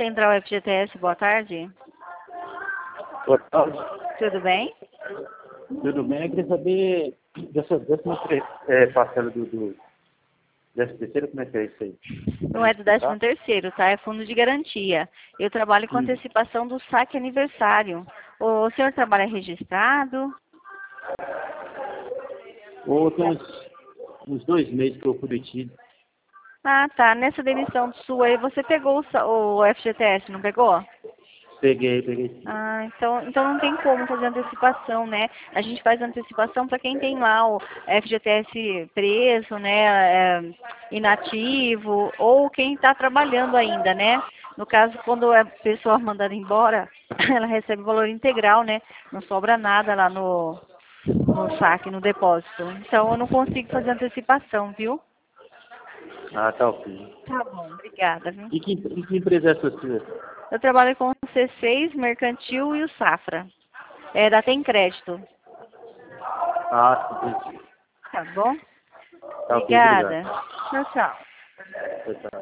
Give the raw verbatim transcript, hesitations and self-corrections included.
Central F G T S, boa tarde. Boa tarde. Tudo bem? Tudo bem? Eu queria saber dessa décima é, parcela do, do décimo terceiro, como é que é isso aí? Não é do décimo terceiro, tá? É fundo de garantia. Eu trabalho com Hum. antecipação do saque aniversário. O senhor trabalha registrado? Ou tem uns, uns dois meses que eu fui detido. Ah, tá. Nessa demissão sua aí, você pegou o, sa- o F G T S, não pegou? Peguei, peguei sim. Ah, então, então não tem como fazer antecipação, né? A gente faz antecipação para quem tem lá o F G T S preso, né, é, inativo, ou quem está trabalhando ainda, né? No caso, quando a pessoa é mandada embora, ela recebe o valor integral, né? Não sobra nada lá no, no saque, no depósito. Então, eu não consigo fazer antecipação, viu? Ah, tá ok. Tá bom, obrigada, viu? E que, e que empresa é essa sua? Eu trabalho com o C seis, Mercantil e o Safra. É, da Tem Crédito. Ah, entendi. Tá bom? Tá ok, obrigado. Obrigada. Tchau, tchau. Tchau, tchau.